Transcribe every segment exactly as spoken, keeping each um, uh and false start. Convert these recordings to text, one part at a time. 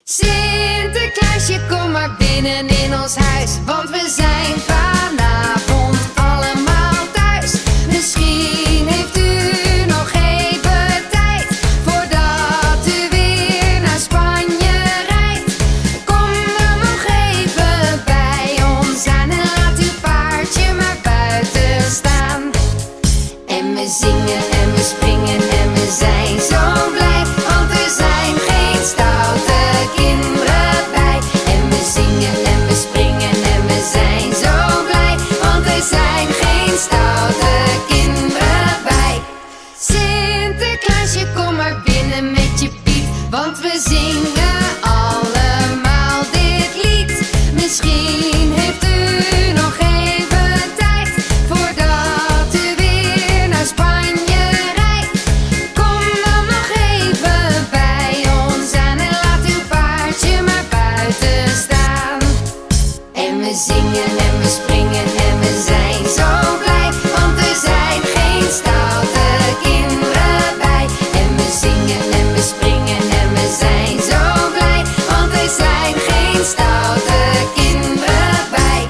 Sinterklaasje, kom maar binnen in ons huis, want we zijn vanavond allemaal thuis. Misschien heeft u nog even tijd, voordat u weer naar Spanje rijdt. Kom dan nog even bij ons aan en laat uw paardje maar buiten staan. En we zingen en we springen en we zijn zo blij, want er zijn geen stoute kinderen bij. En we zingen en we springen en we zijn zo blij, want er zijn geen stoute kinderen bij. Sinterklaasje, kom maar binnen met je Piet, want we zingen allemaal dit lied. Misschien heeft u nog even tijd, voordat u weer naar Spanje rijdt. Kom dan nog even bij ons aan en laat uw paardje maar buiten staan. En we zingen en we springen en we zijn zo blij, want er zijn geen stoute kinderen bij. En we zingen en we springen en we zijn zo blij, want er zijn geen stoute kinderen bij.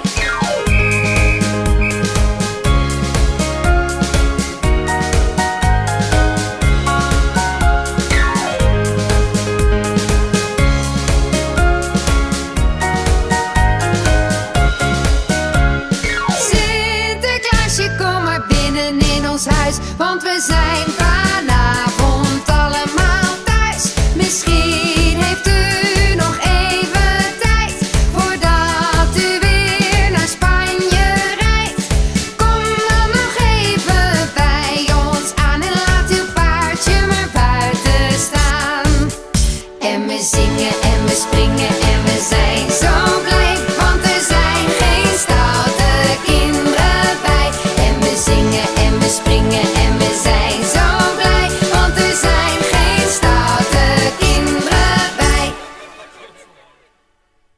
Sinterklaasje, kom maar binnen in ons huis, want we zijn vanavond allemaal thuis. Misschien heeft u nog even tijd, voordat u weer naar Spanje rijdt. Kom dan nog even bij ons aan en laat uw paardje maar buiten staan. En we zingen en we springen